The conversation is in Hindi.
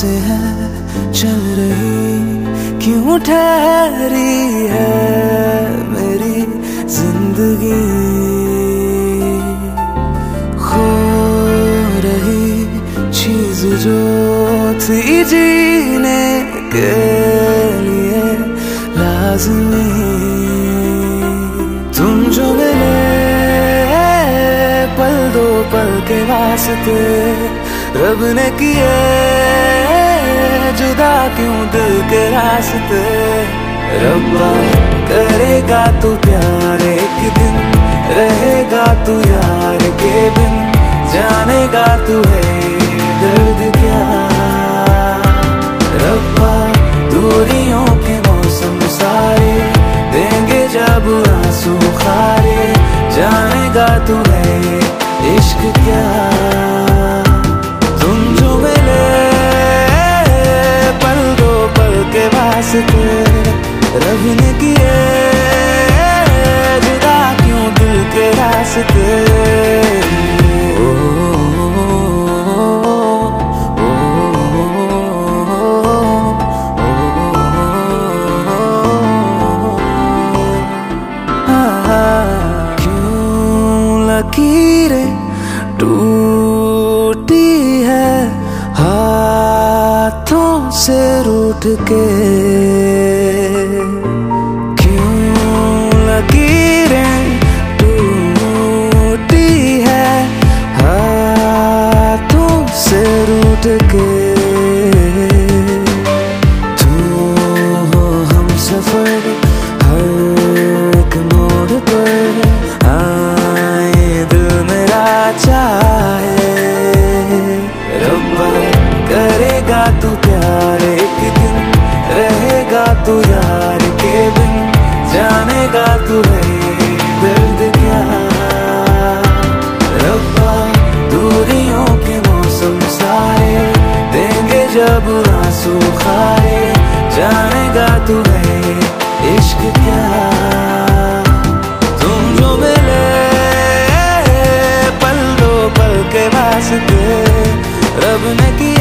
से है चल रही, क्यों ठहरी है मेरी जिंदगी। खो रही चीज जो थी जीने के लिए लाज़मी, तुम जो मिले पल दो पल के वास्ते, रब ने किए जुदा क्यों दिल के रास्ते। रब्बा करेगा तू प्यार एक दिन, रहेगा तू यार के बिन, जानेगा तू है दर्द क्या। रब्बा दूरियों के मौसम सारे देंगे जब आंसू खारे, जानेगा तू है इश्क क्या। तुम जो मिले पल दो पल के वास्ते, रब ने किए जुदा क्यों दिल के रास्ते। लकीरें टूटी है हाथों से रूठ के, क्यों लकीरें टूटी है हाथों से रूठ के। तू हो हम सफर हर एक मोड़ पर, चाहे रब्बा करेगा तू प्यार एक दिन, रहेगा तू यार के बिन, जानेगा तू है दर्द क्या। रब्बा दूरियों के मौसम सारे देंगे जब आंसू खारे, जानेगा तू है इश्क क्या। तुम जो मिले के वास्ते, रब ने किया